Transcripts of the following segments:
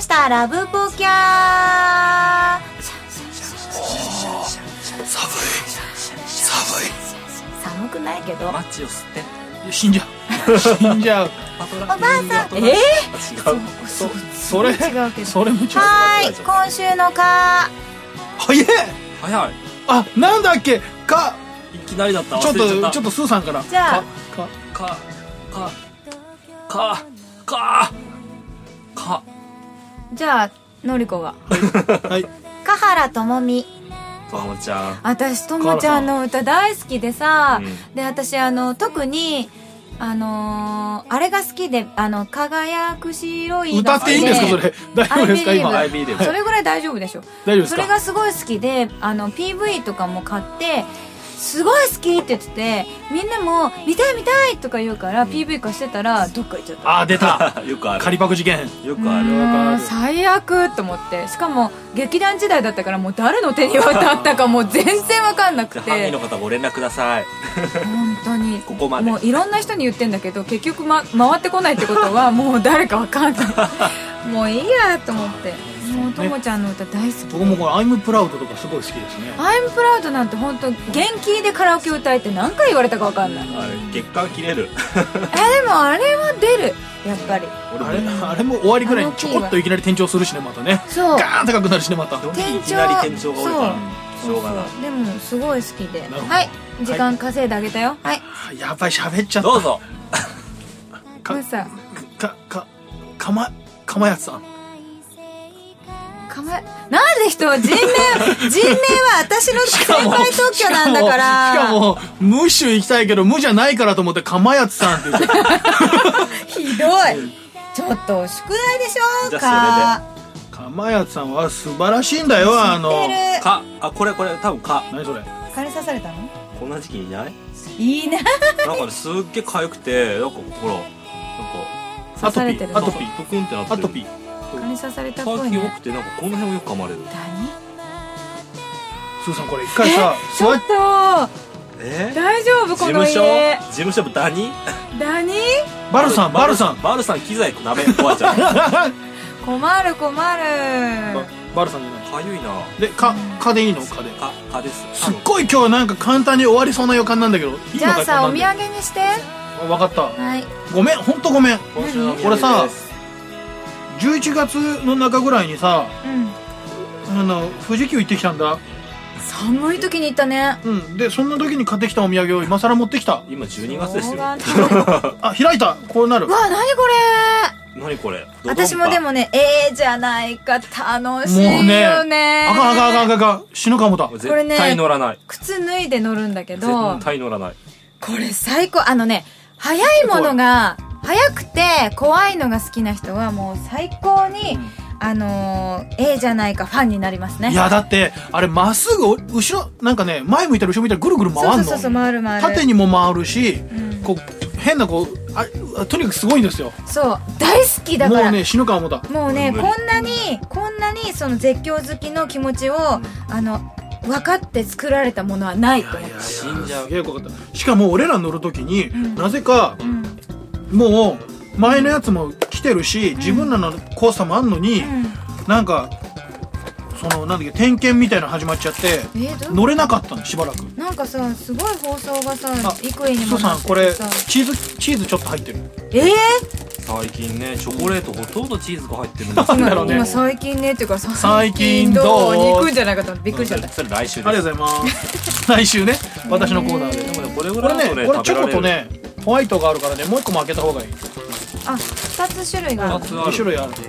したラブポキャー。 寒い。 寒くないけどマッチを吸って死んじゃうおばあさん違うそれ違うけどそれも違う。 はーい、今週のか早い。 早い。 あ、なんだっけか。 いきなりだった。 ちょっ忘れちゃった。 とスーさんから。 じゃあかじゃあのりこがはい。 華原朋美。 ともちゃん。 私ともちゃんの歌大好きでさ、 うんで私特にあれが好きで輝く白い歌っていいんですかそれ。大丈夫ですか I 今。 IB でそれぐらい大丈夫でしょ。 大丈夫ですか。 それがすごい好きでPV とかも買ってすごい好きって言ってて、みんなも見たい見たいとか言うから PV 化してたらどっか行っちゃった。 あ、出た。 よくある。 仮パク事件。 よくある。 もう最悪と思って、しかも劇団時代だったからもう誰の手に渡ったかもう全然分かんなくて、 じゃあ犯人の方ご連絡ください。 本当にここまでもういろんな人に言ってんだけど結局、回ってこないってことはもう誰か分かんないもういいやと思って、もうともちゃんの歌大好き。 僕もこれ「I'm Proud」とかすごい好きですね。 アイムプラウドなんて本当元気でカラオケ歌えって何回言われたか分かんない。 あれ月間切れる。 でもあれは出るやっぱり。 あれも終わりぐらいにちょこっといきなり転調するしね、またね。 そうガーン高くなるしね、また。 いきなり天井が多いからしょうがない。 でもすごい好きで、 なるほどはい時間稼いであげたよ。はい、 やばい、喋っちゃった。 どうぞ。 かムーさんかまやつさん。 なんで人は人名は私の先輩特許なんだからしかもムッシュ行きたいけど無じゃないからと思ってかまやつさんって言ってひどい。ちょっと宿題でしょじゃあかまやつさんは素晴らしいんだよ。 これ多分何それ。 蚊に刺されたの？ こんな時期にいない？ いいな。 なんかねすっげえ痒くて、なんかほら、なんか刺されてる。 アトピーぷくんってなってる。 アトピー。 蚊に刺されたっぽい最近多くね。 て、なんかこの辺をよく噛まれる。 何？ スーさんこれ一回さちょっと大丈夫この事家？ 務所ダニ？ バルさん機材鍋壊っちゃった。 困る。 バルさんじゃないかゆいな。 でかでいいの？かでかです。 すっごい今日なんか簡単に終わりそうな予感なんだけどいいのか。 じゃあさお土こんなんで産にして。 分かった。 はい。 ごめん、ほんとごめん。 今週の俺さ11月の中ぐらいにさ富士急行ってきたんだ。 寒い時に行ったね。 でそんな時に買ってきたお土産を今更持ってきた。 今12月ですよ。 あ開いた。こうなる。 わ、何これ。 何これ。 私もでもねじゃないか楽しいもうよねね。 あかん死ぬかもだ。 絶対乗らない。 靴脱いで乗るんだけど絶対乗らない。 これ最高。速いものが速くて怖いのが好きな人はもう最高にじゃないかファンになりますね。 いやだってあれまっすぐ後ろなんかね前向いたら後ろ向いたらぐるぐる回るの。 そう回る縦にも回るしこう変なとにかくすごいんですよ。 そう大好きだから。 もうね死ぬかもだ。 もうねこんなにその絶叫好きの気持ちを分かって作られたものはないと思って。 死んじゃう。 すげえ怖かった。しかも俺ら乗る時になぜかもう前のやつも来てるし自分らのコースターもあんのになんかなんだっけ点検みたいなの始まっちゃって乗れなかったのしばらく。 なんかさすごい放送がさ幾重にもそうさんこれチーズちょっと入ってる。 最近ねチョコレートほとんどチーズが入ってるんですなんだろうね。 今最近ねっていうか最近どうに行くんじゃないかと思ってびっくりしちゃった。 それ来週です。 ありがとうございます来週ね私のコーナーで。 でもねこれぐらいだとねこれチョコと食べられる。 ねホワイトがあるからねもう一個も開けた方がいい。 2つ種類がある。 2種類ある。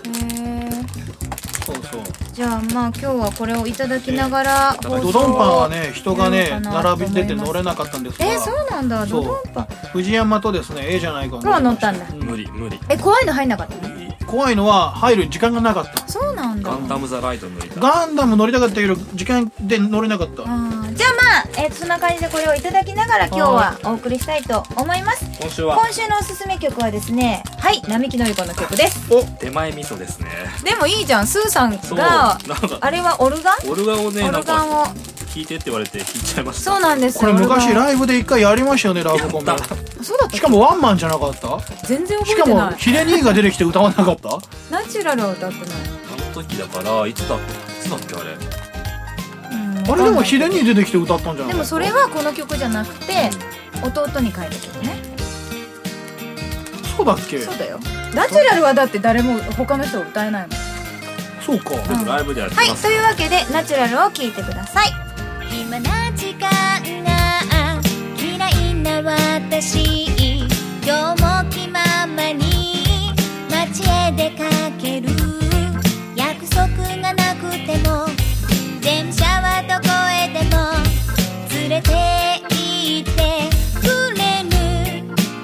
そうじゃあ今日はこれをいただきながらドドンパンはね人がね並び出て乗れなかったんですがそうなんだ。ドドンパン藤山とですねじゃないかが乗ったんだ。 無理怖いの入んなかったの？ 怖いのは入る時間がなかった。 そうなんだ。 ガンダムザライド乗りたい。 ガンダム乗りたかったけど時間で乗れなかった。 じゃあそんな感じでこれをいただきながら今日はお送りしたいと思います。 今週のおすすめ曲はですね並木のり子の曲です。 手前味噌ですね。 でもいいじゃん。スーさんがあれはオルガンをねオルガンを弾いてって言われて弾いちゃいました。 そうなんですよ。 これ昔俺がライブで一回やりましたよね、ラブコメ。 そうだったっけ。 しかもワンマンじゃなかった？ 全然覚しかもえてない。 ヒデ兄が出てきて歌わなかった？ ナチュラルは歌ってない。 あの時だからいつだっけあれ。 あれでもヒデ兄出てきて歌ったんじゃない？ でもそれはこの曲じゃなくて弟に書いた曲ね。 そうだっけ？ そうだよ。ナチュラルはだって誰も他の人は歌えないもん。 そうか。 でもライブでやってます。 はい、というわけでナチュラルを聴いてください。 暇な時間が嫌いな私、今日も気ままに街へ出かける。約束がなくても電車はどこへでも連れて行ってくれる。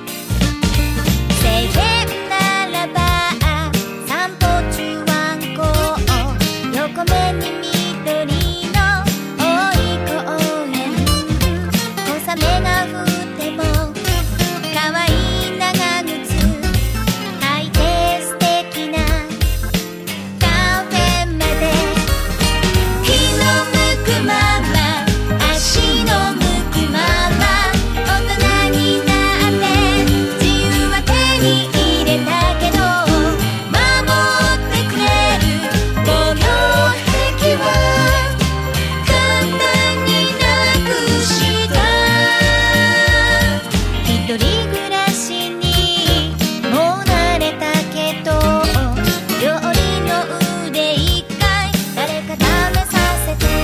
晴天ならば散歩中ワンコ、横目に緑の多い公園。小雨が降っても可愛い長靴履いて素敵なカフェまで。日の向くまま足の向くまま大人になって自由は手に入れたけど守ってくれる防御壁は簡単になくした。一人暮らしにもう慣れたけど料理の腕一回誰か試させて。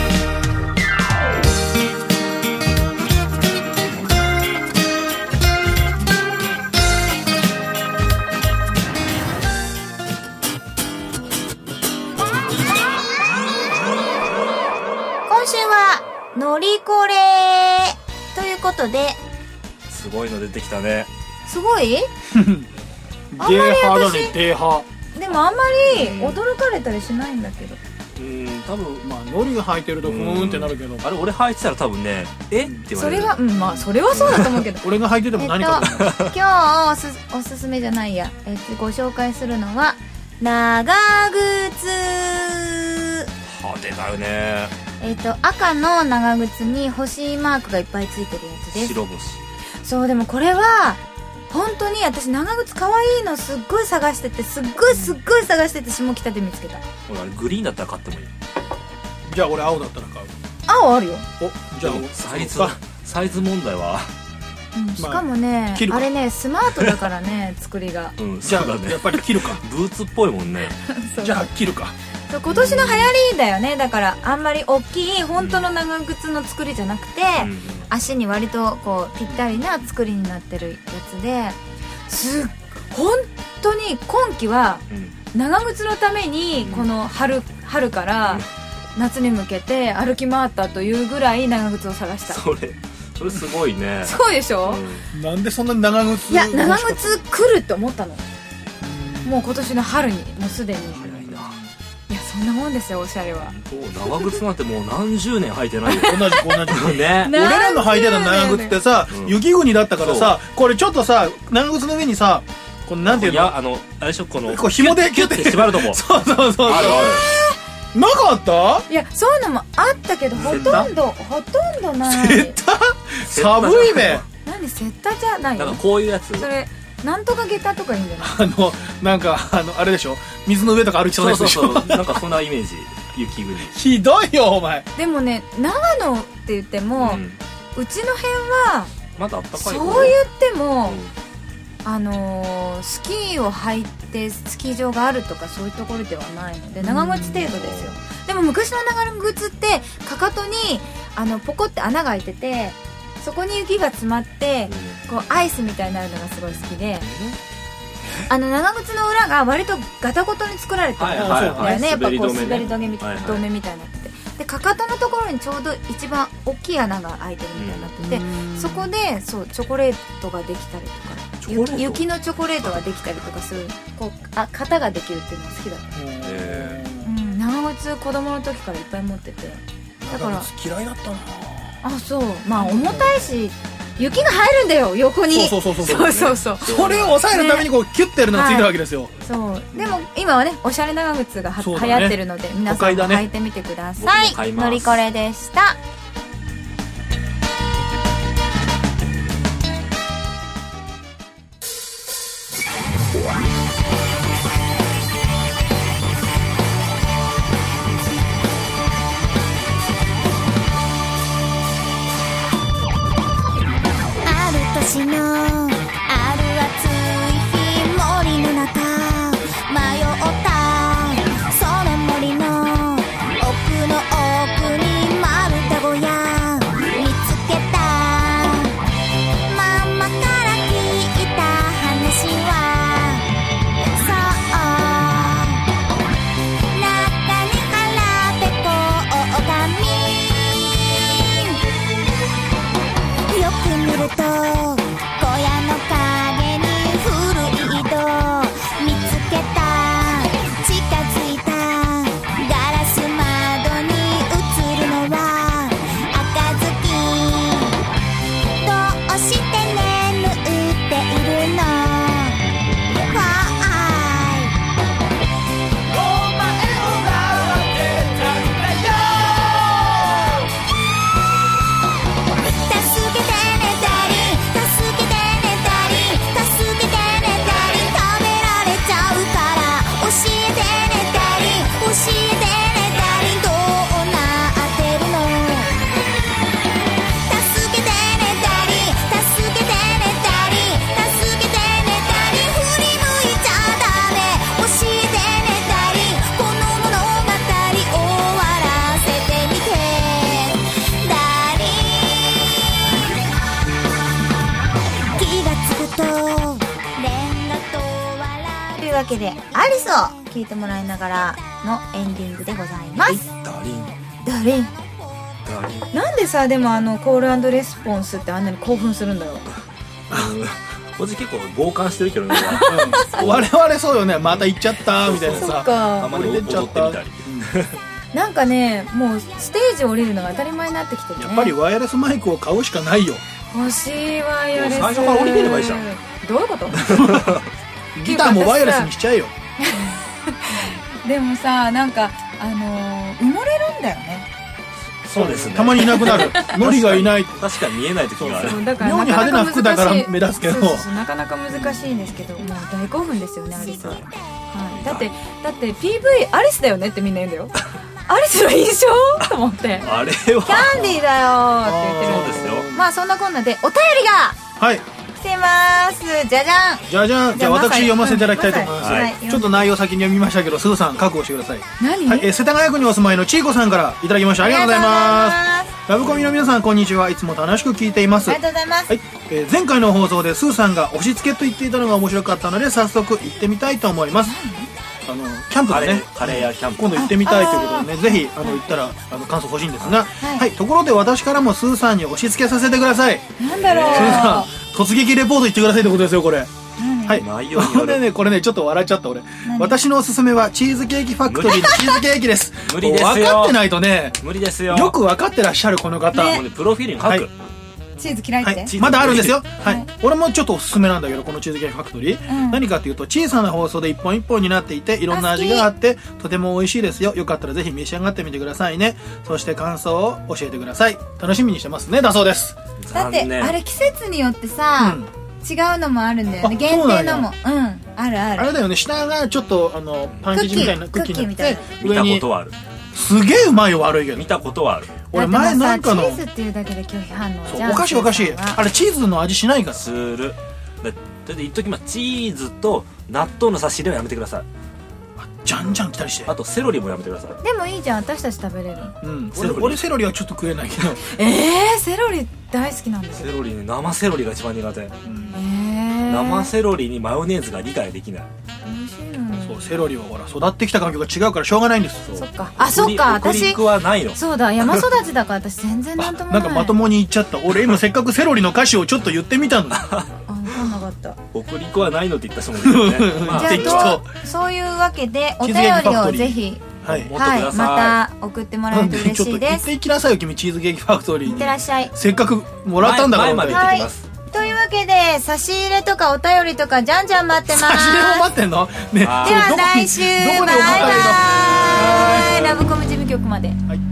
今週はのりこれということで、 すごいの出てきたね。 すごい？あんまりデーハーだ私ね、デーハでもあんまり驚かれたりしないんだけど。 多分ー。まあノリが履いてるとふーんってなるけど、 あれ俺履いてたら多分ねえって言われる。 それはまあそれはそうだと思うけど。 俺が履いてても何かと思う。 今日おすすめじゃないや、ご紹介するのは長靴。 派手だよね。 赤の長靴に星マークがいっぱいついてるやつです。 白星。 そう、でもこれは本当に私長靴可愛いのすっごい探してて、すっごい探してて下北で見つけた。 俺あれグリーンだったら買ってもいい。 じゃあ俺青だったら買う。 青あるよ。 お、じゃあでもサイズ問題はしかもね、 切るかあれねスマートだからね作りが。 じゃあそうだねやっぱり切るか。 ブーツっぽいもんね。 そうじゃあ切るか。 そう今年の流行りだよね。だからあんまり大きい本当の長靴の作りじゃなくて、足に割とこうぴったりな作りになってるやつで、本当に今季は長靴のためにこの春から夏に向けて歩き回ったというぐらい長靴を探した。 それすごいね。 すごいでしょ、 なんでそんなに長靴？ いや長靴来るって思ったの。もう今年の春にもうすでに。 早いな。 いやそんなもんですよ、おしゃれは。 長靴なんてもう何十年履いてないよ。 同じね。 俺らの履いてた長靴ってさ、雪国だったからさ、これちょっとさ長靴の上にさ、このなんていうの、 いやあれでしょ、このこう紐でキュッて縛るとこ。 そうあるある。 なかった？ いやそういうのもあったけどほとんどない。 セッタ寒いべ。 何セッタじゃないよ。 なんかこういうやつ。 それなんとか下駄とかいいんじゃない？ なんかあれでしょ、水の上とか歩きそうなやつでしょ。 そうなんかそんなイメージ。雪国。 ひどいよお前。 でもね長野って言っても、うちの辺はまだあったかい。 そう言っても、スキーを履いてスキー場があるとかそういうところではないので長靴程度ですよ。でも昔の長靴ってかかとにポコって穴が開いてて、そこに雪が詰まってこうアイスみたいになるのがすごい好きで、長靴の裏が割とガタごとに作られてるんだよね。やっぱこう滑り止めみたいになってて、でかかとのところにちょうど一番大きい穴が開いてるみたいになってて、そこでそうチョコレートができたりとか、雪のチョコレートができたりとかする、こう型ができるっていうのが好きだった。長靴子供の時からいっぱい持ってて、だから嫌いだったな。 あ、そうまあ重たいし雪が入るんだよ横に。 そうそれを抑えるためにこうキュッてやるのがついてるわけですよ。 そうでも今はねおしゃれ長靴が流行ってるので皆さんも履いてみてください。のりこれでした。 けでアリスを聴いてもらいながらのエンディングでございます。 ダリンダリンダリン。 なんでさ、でもコール&レスポンスってあんなに興奮するんだろう。 こっち結構傍観してるけどね。 我々そうよね、また行っちゃったみたいなそっさ、 か。 たまに踊ってみたり。 なんかね、もうステージ降りるのが当たり前になってきてるね。 やっぱりワイヤレスマイクを買うしかないよ。 欲しいワイヤレス。 もう最初から降りてればいいじゃん。 どういうことギターもワイヤレスにしちゃえよ。 でもさ、なんか埋もれるんだよね。 そうですね。 たまにいなくなる。ノリがいない。 確かに見えない時がある。 そうだから妙に派手な服だから目立つけど、 そうなかなか難しいんですけど、もう大興奮ですよね、アリスは。はい、だって PV アリスだよねってみんな言うんだよ。アリスの印象と思って。 あれはキャンディーだよって言ってるんですよ。まあそんなこんなでお便りがはい、 来てます。じゃじゃん。 じゃじゃん。じゃあ私読ませていただきたいと思います。 はいちょっと内容先に読みましたけど、すずさん覚悟してください。 何？ はい、世田谷区にお住まいのちいこさんからいただきました。ありがとうございます。ラブコミの皆さん、こんにちは。いつも楽しく聞いています。 ありがとうございます。 はい、前回の放送でスーさんが押し付けと言っていたのが面白かったので、早速行ってみたいと思います。キャンプでね、 カレーやキャンプ今度行ってみたいということでね、ぜひ行ったら感想欲しいんですが、 はいはい、ところで私からもスーさんに押し付けさせてください。 なんだろう。 スーさん、突撃レポート言ってくださいってことですよ、これ。はい内容によるでね、これね、ちょっと笑っちゃった俺。私のおすすめはチーズケーキファクトリーのチーズケーキです。 無理ですよ。 分かってないとね、 無理ですよ。 よく分かってらっしゃるこの方。 もうねプロフィールに書く、 はいチーズ嫌いって、 はい、まだあるんですよ。ははいい、俺もちょっとおすすめなんだけど、このチーズケーキファクトリー、何かというと小さな包装で一本一本になっていて、いろんな味があってとても美味しいですよ。よかったらぜひ召し上がってみてくださいね。そして感想を教えてください。楽しみにしてますね、だそうです。 だってあれ季節によってさ、違うのもあるんだよね。限定のもあるある。 あれだよね、下がちょっとパン生地みたいなクッキーになって、 見たことはある。 すげえうまいよ、悪いけど。 見たことはある。 俺前なんかのチーズっていうだけで拒否反応じゃん。 おかしいおかしい。あれチーズの味しないから。 する。だって言っときます。チーズと納豆の差し入れはやめてください。 じゃんじゃん来たりして。 あとセロリもやめてください。 でもいいじゃん、私たち食べれる。 俺セロリはちょっと食えないけど。 セロリ大好きなんですよ。 セロリね、生セロリが一番苦手。生セロリにマヨネーズが理解できない。 美味しいのに。 そう、セロリはほら育ってきた環境が違うからしょうがないんです。 そっか。あ、そっか。 北私陸はないの。 そうだ、山育ちだから私全然なんともない。 なんかまともに言っちゃった。俺今せっかくセロリの歌詞をちょっと言ってみたのに。 あ、分かんなかった。 北陸はないのって言った人もいるよね。 じゃあそういうわけでお便りをぜひはいまた送ってもらえると嬉しいです。 ちょっと言っていきなさいよ君、チーズケーキファクトリーに。 いってらっしゃい。 せっかくもらったんだから。 前まで行ってきます。 というわけで差し入れとかお便りとかじゃんじゃん待ってます。 差し入れも待ってんのね。では来週バイバイ。ラブコメ事務局まで。 はい。